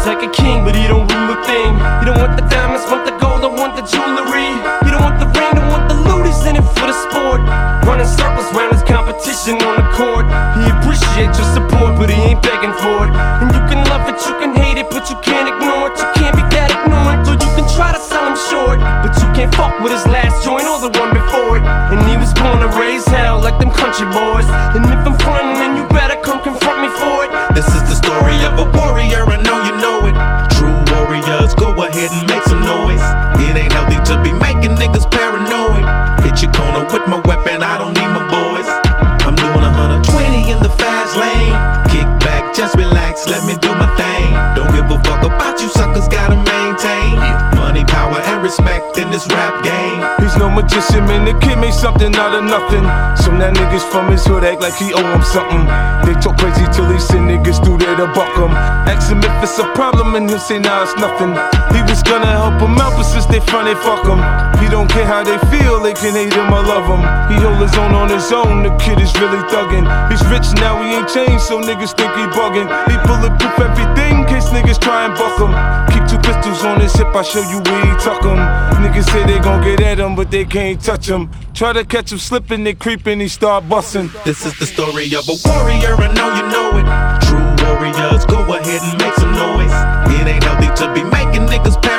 like a king, but he don't rule a thing. He don't want the diamonds, want the gold, don't want the jewelry. He don't want the ring, don't want the loot, he's in it for the sport. Running circles round his competition on the court. He appreciates your support, but he ain't begging for it. And you can love it, you can hate it, but you can't ignore it. You can't be that ignorant, or you can try to sell him short, but you can't fuck with his last joint or the one before it. And he was born to raise hell like them country boys. And if I'm frontin', then you better come confront me for it. This is the story of a warrior, I know you know it. True warriors, go ahead and make some noise. It ain't healthy to be making niggas paranoid. Hit your corner with my weapon, I don't need my boys. I'm doing 120 in the fast lane. Kick back, just relax, let me do my thing. Don't give a fuck about you suckers, gotta maintain money, power, and respect in this rap game. He's no magician, man, the kid made something out of nothing. Some that niggas from his hood act like he owe him something. They talk crazy till they send niggas through there to buck him. Ask him if it's a problem and he'll say nah, it's nothing. He was gonna help him out, but since they front, they fuck him. He don't care how they feel, they can hate him or love him. He hold his own on his own, the kid is really thuggin'. He's rich now, he ain't changed, so niggas think he buggin'. He bulletproof everything, in case niggas try and buck him. Keep 2 pistols on his hip, I show you where he tuck him. Niggas say they gon' get at him, but they can't touch him. Try to catch him slipping, they creeping, he start bustin'. This is the story of a warrior, I know you know it. True warriors, go ahead and make some noise. It ain't healthy to be making niggas pay